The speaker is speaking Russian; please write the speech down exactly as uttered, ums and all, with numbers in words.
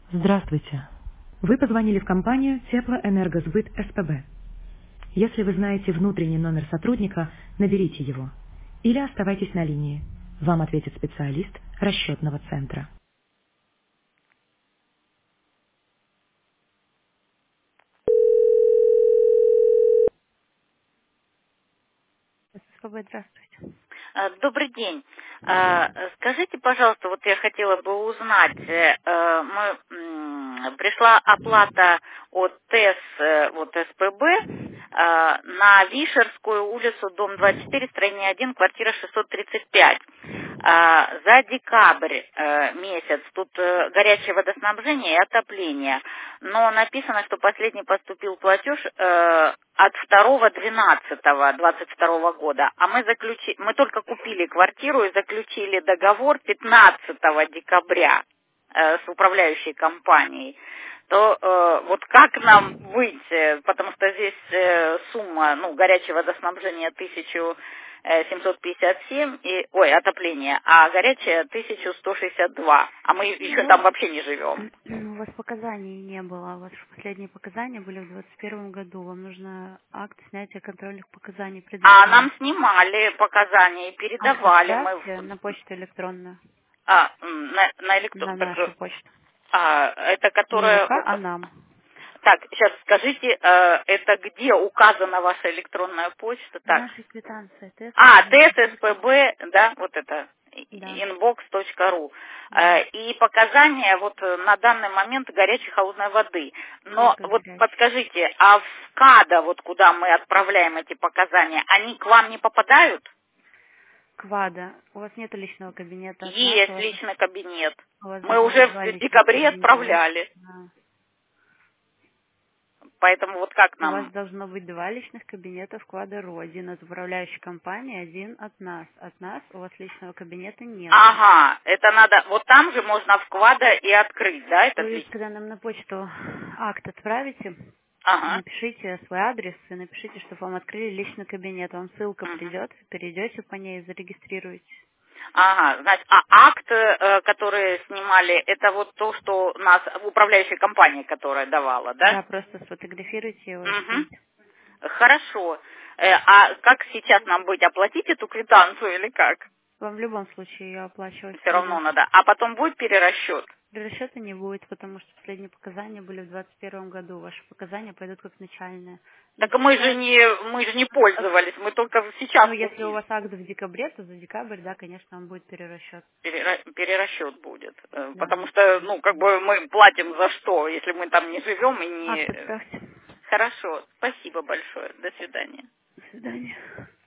Здравствуйте. Вы позвонили в компанию Теплоэнергосбыт СПБ. Если вы знаете внутренний номер сотрудника, наберите его. Или оставайтесь на линии. Вам ответит специалист расчетного центра. СПБ, здравствуйте. Э, Добрый день. Э, Скажите, пожалуйста, вот я хотела бы узнать, э, э, мы, м, пришла оплата от ТЭС, э, вот СПБ, э, на Вишерскую улицу, дом двадцать четыре, строение один, квартира шестьсот тридцать пять. Э, За декабрь э, месяц тут э, горячее водоснабжение и отопление, но написано, что последний поступил платеж э, от второго двенадцатого двадцать второго года, а мы заключи, мы только купили квартиру и заключили договор пятнадцатого декабря э, с управляющей компанией. То э, вот как нам выйти, потому что здесь э, сумма, ну, горячее водоснабжение тысяча семьсот пятьдесят семь, и, ой, отопление, а горячее тысяча сто шестьдесят два, а мы еще Ну, там вообще не живем. у вас показаний не было. Ваши последние показания были в двадцать первом году. Вам нужно акт снятия контрольных показаний А нам предоставить. снимали показания и Акт передавали мы отправьте в- на почту электронную, а, м, на, на электро- на так, нашу э, почту. а, это Не ВК, которая а ука- нам. так, сейчас скажите, э, это где указана ваша электронная почта? В Так. нашей квитанции А, тест. ТССПБ, да, вот это, Да, inbox точка ру. да. Э, И показания вот э, на данный момент горячей холодной воды. Но Только вот горячий. подскажите, а в КАДА, вот куда мы отправляем эти показания, они к вам не попадают? Квада. У вас нет личного кабинета от нас, у Есть вас, личный кабинет. у вас Мы должно уже быть два в личных декабре кабинета. отправляли. Да. Поэтому вот как У вас нам? должно быть два личных кабинета в Квадро. Один от управляющей компании, один от нас. От нас у вас личного кабинета нету. Ага, это надо, вот там же можно в КВАДа и открыть, да, этот Вы, личный? когда нам на почту акт отправите, Ага. напишите свой адрес и напишите, чтобы вам открыли личный кабинет. Вам ссылка Мгм. придет, перейдете по ней и зарегистрируетесь. Ага, значит, а акт, э, который снимали, это вот то, что нас управляющая компания, которая давала, да? Да, просто сфотографируйте его и Угу. скиньте. Хорошо. Э, а как сейчас нам быть, оплатить эту квитанцию или как? Вам в любом случае ее оплачивать Все равно придется. надо. А потом будет перерасчет? Расчета не будет, потому что последние показания были в двадцать первом году. Ваши показания пойдут как начальные. Но Так мы же сейчас, не, мы же не пользовались, мы только ну, сейчас если у купили. вас акт в декабре, то за декабрь, да, конечно, он будет перерасчет. Перера- перерасчет будет. Э, Да. Потому что, ну, как бы мы платим за что, если мы там не живем и Акт не... отправьте. Хорошо. Спасибо большое. До свидания. До свидания.